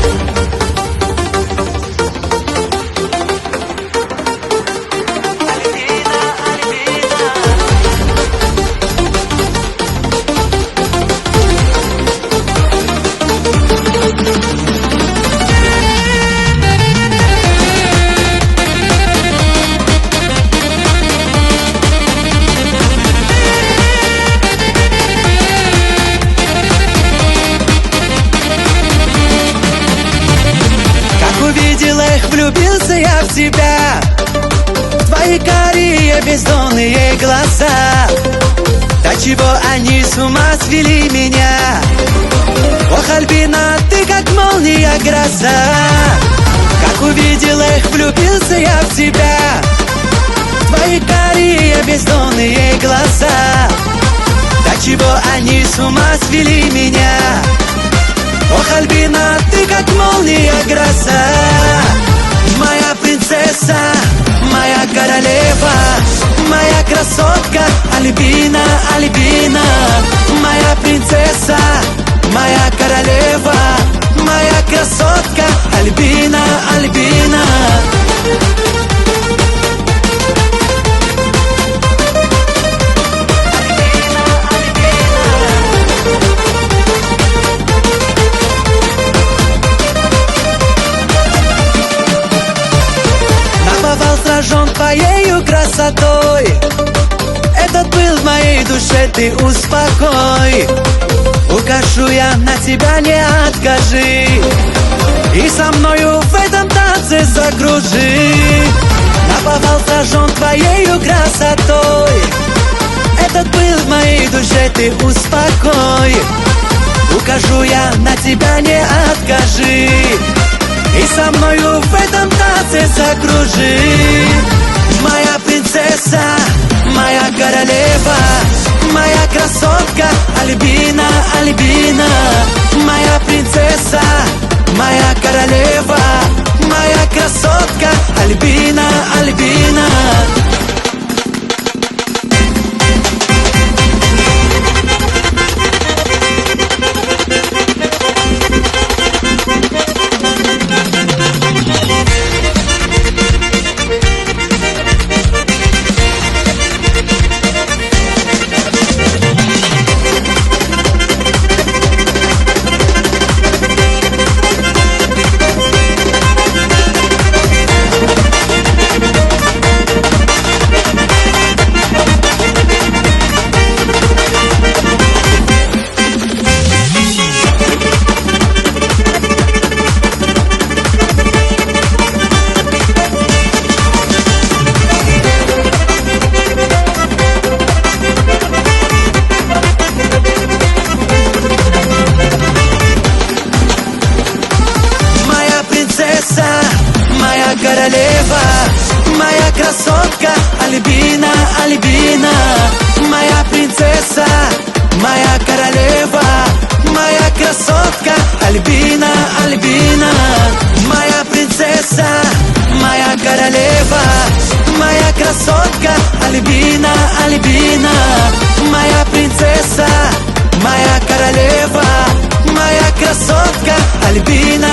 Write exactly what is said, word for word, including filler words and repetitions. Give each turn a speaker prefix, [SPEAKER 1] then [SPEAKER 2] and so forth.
[SPEAKER 1] Влюбился я в тебя, в твои карие бездонные глаза. До чего они с ума свели меня? Ох, Альбина, ты как молния, гроза. Как увидел их, влюбился я в тебя, в твои карие бездонные глаза. До чего они с ума свели меня? Ох, Альбина, ты как молния, гроза. Моя принцесса, моя королева, моя красотка, Альбина, Альбина. Моя принцесса, моя королева, моя красотка, Альбина, Альбина. Сражен твоею красотой, этот был в моей душе, ты успокой. Укажу я на тебя, не откажи, и со мною в этом танце закружи. Наповал сражен твоею красотой, этот был в моей душе, ты успокой. Укажу я на тебя, не откажи, и со мною в этом танце закружи. Моя принцесса, моя королева, моя красотка, Альбина, Альбина. Моя принцесса, моя королева, моя красотка, Альбина, Альбина. Королева, моя красотка, Альбина, Альбина. Моя принцесса, моя королева, моя красотка, Альбина, Альбина. Моя принцесса, моя королева, моя красотка, Альбина, Альбина. Моя принцесса, моя королева, моя красотка, Альбина,